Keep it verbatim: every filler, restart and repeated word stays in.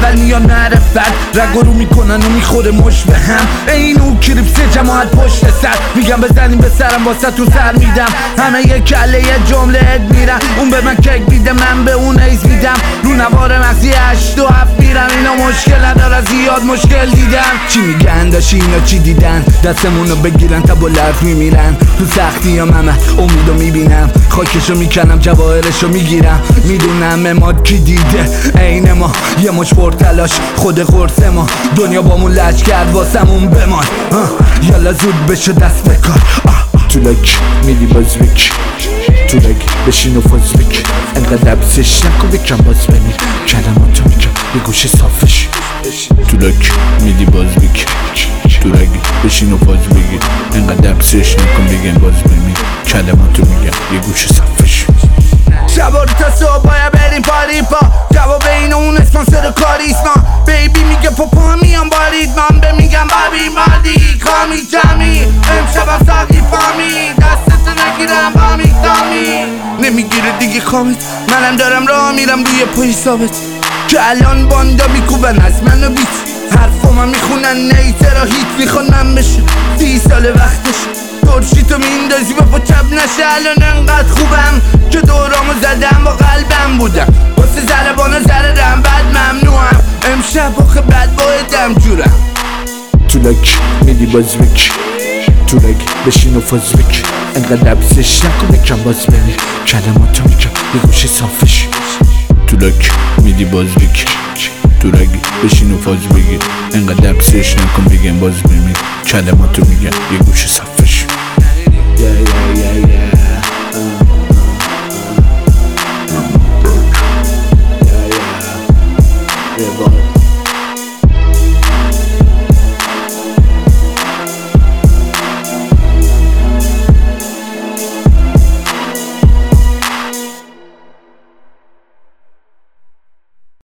اول میان معرفت رگ رو میکنن و میخوره مش به هم این او کریپس جماعت پشت سر میگم بزنیم به سرم واسه تو سر میدم همه یه کله یه جمله اد میرن اون به من کک میده من به اون ایز میدم رو نوار مغزی هشت و هفت میرم اینا مشکل نداره زیاد مشکل دیدن چی میگن داشی اینا چی دیدن دستمونو بگیرن تا با لرف میمیرن تو سختی ها ممه امیدو میبینم خاکشو میکنم جواهرشو میگیرم میدونم اماد کی دیده عین ما یه مش پرتلاش خود قرص ما دنیا بامون لج کرد واسمون بمان یالا زود بشو دست بکار تو لک میدی باز بک تو لک بشین و فاز بک انقدر لبزش نکن بکم باز بمیر کلماتو میگم یه گوشه صافش تو لک میدی باز بک تو لک بشین و فاز بگیر انقدر لبزش نکن بگم باز بمیر کلماتو میگم یه گوشه صافش شبا تا صبح باید بریم پاری پا جواب این اون اسپانسر کاریسما بیبی میگه پاپا میام بارید من به میگم بابی مادی کامی جمی امشبم ساقی فامی دستتو نگیرم با میگدامی نمیگیره دیگه کامت منم دارم راه میرم روی پای ثابت که الان باندا میکوبن از منو بیت حرفا میخونن نیتر و هیت میخوان من بشه سی سال وقتش ترشیتو میندازی با چپ نشه الان انقدر خوبم که دورامو زدم با قلبم بودم واسه زربانو زردم بعد ممنوعم امشب آخه بد بایدم جورم تو لک میدی باز بک تو لک بشین و فاز بک انقدر لبزش نکن بکم باز بمیر کلماتو میگم یه گوشه صافش تو لک میدی باز بک تو لک بشین و فاز بگیر انقدر لبزش نکن بگم باز بمیر کلماتو میگم یه گوشه صافش